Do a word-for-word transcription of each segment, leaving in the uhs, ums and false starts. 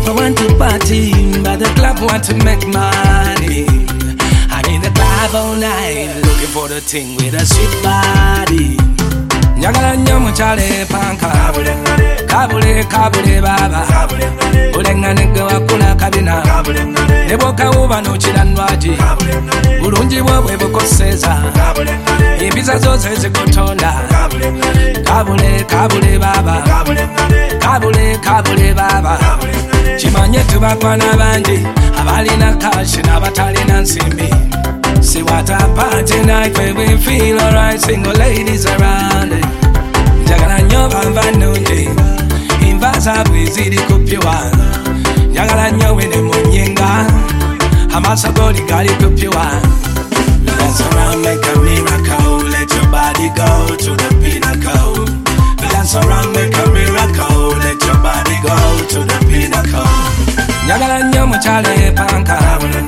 people want to party, but the club want to make money. I'm in the club all night, looking for the thing with a sweet body. Njagala nnyo mukyale panka, kabule kabule baba, olengane gwe wakula kabina, ne bw'okawuba n'okira nnwaji, bulungi bwo bwe bukoseza, empiza zose zikutonda. Kabule kabule baba, kabule kabule baba, kimanye tubakwana bangi abalina kashi n'abatalina nsimbi. See what a party night where we feel alright, single ladies around it. Njagala nnyo bava nungi, invaza bwiziri kupyuwa. Njagala nnyo wene munyenga, amaaso goli gali kupyuwa. Dance around, make a miracle, let your body go to the pinnacle. Dance around, make a miracle, let your body go to the pinnacle. Njagala nnyo mukyale panka,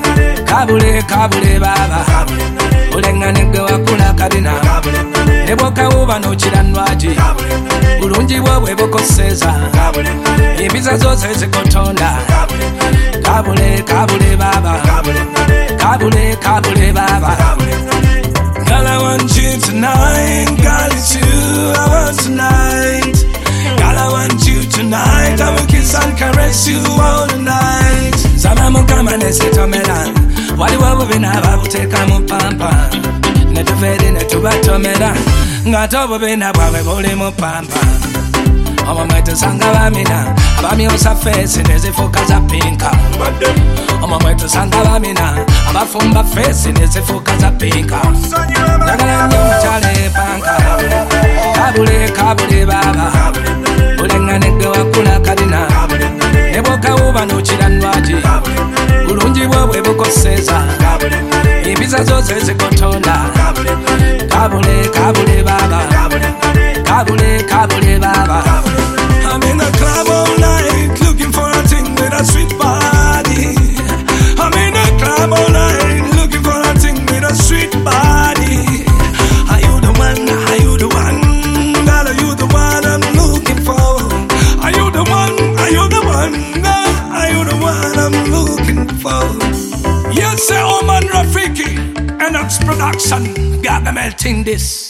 kabule kabule baba, olengane gwe wakula kabina, ne bw'okawuba n'okira nnwaji, bulungi bwo bwe bukoseza, empiza zose zikutonda. Kabule kabule baba, kabule kabule baba. Girl, I want you tonight, girl, it's you I want tonight. Girl, I want you tonight, I will kiss and caress you all night. Zama mukama nesitomera, waliwo bubina babuteka mu pampa, ne tufeeri ne tubatomera, ng'ate obubina bwabwe buli mu pampa. Omwo mwe tusanga bamina, abamyosa feesi ne zifuuka za pinka. Omwo mwe tusanga bamina, abafumba feesi ne zifuuka za pinka. Njagala nnyo mukyale panka, kabule kabule baba, olengane gwe wakula kabina, ne bw'okawuba n'okira nnwaji, bulungi bwo bwe bukoseza, empiza zose zikutonda. Kabule kabule baba, kabule kabule baba. I'm in the club all night, looking for a thing with a sweet body. I'm in the club all night, looking for a thing with a sweet body. Are you the one? Are you the one? Girl, are you the one I'm looking for? Are you the one? Are you the one? Girl, are you the one I'm looking for? Yes, sir, Oman Rafiki, and X Production, got the melting this.